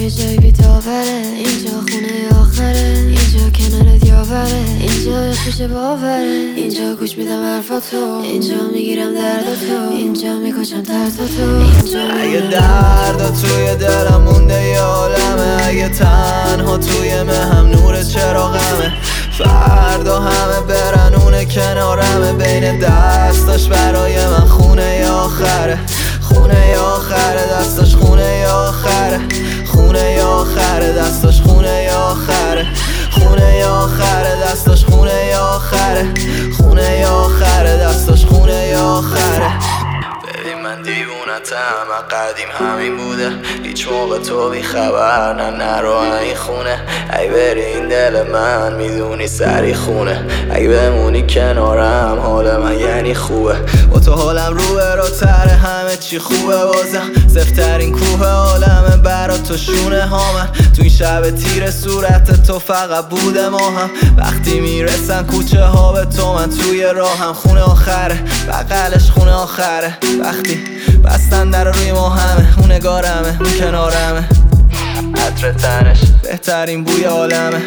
یه جای بی‌داوره، اینجا خونه آخره، اینجا کنارت یاوره، اینجا خوش باوره، اینجا گوش میدم حرفاتو، اینجا میگیرم درداتو، اینجا میکشم ترساتو، اینجا اگه دردا توی دلم مونده یه عالمه، اگه تنها توی مهم نور چراغمه، فردا همه برن اونه کنارمه، بین دستاش برای من خونه ی آخره، خونه ی آخره، دستاش خونه ی آخره، خونه ی آخره، دستاش خونه ی آخره، خونه ی آخره، دستاش خونه ی آخره، خونه ی آخره، دستاش خونه ی آخره. ببین من دیوونتم قدیم همین بوده، هیچ موقع تو بی خبر نرو این خونه، ای بری این دل من میدونی سری خونه، ای بمونی کنارم حال من یعنی خوبه، با تو حالم روه رو تره همه چی خوبه، بازم زفترین کوه عالمه برا تو شونه ها، من تو این شب تیر صورت تو فقط بوده ماهم، وقتی میرسن کوچه ها به تو من توی راهم، خونه آخره بغلش خونه آخره، وقتی بستن در روی ما همه، اون نگارمه اون کنارمه، عطر تنش بهترین بوی عالمه،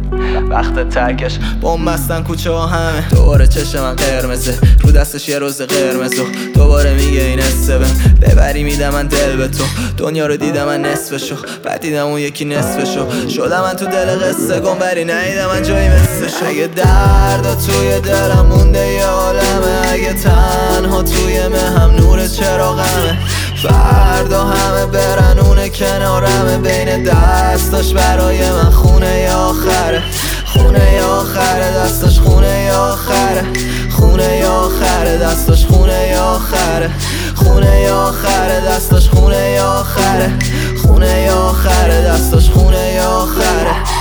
وقت ترکش بوم بستن کوچه ها همه، دوباره چشم من قرمزه رو دستش یه روز قرمز و دوباره میگه این استبن ببری میدم من دل به تو، دنیا رو دیدم من نصفشو بعد دیدم اون یکی نصفشو، شدم من تو دل قصه گم بری ندیدم من جایی مثلشو، اگه دردا توی دلم مونده یه عالمه، اگه تنها توی مهم نور چراغمه، فردا همه برن اونه کنارمه، بین دستاش برای من خونه ی آخره، خونه ی آخره، دستاش خونه ی آخره، خونه ی آخره، دستاش خونه ی آخره، خونه ی آخره، دستاش خونه ی آخره، خونه ی آخره، دستاش خونه ی آخره.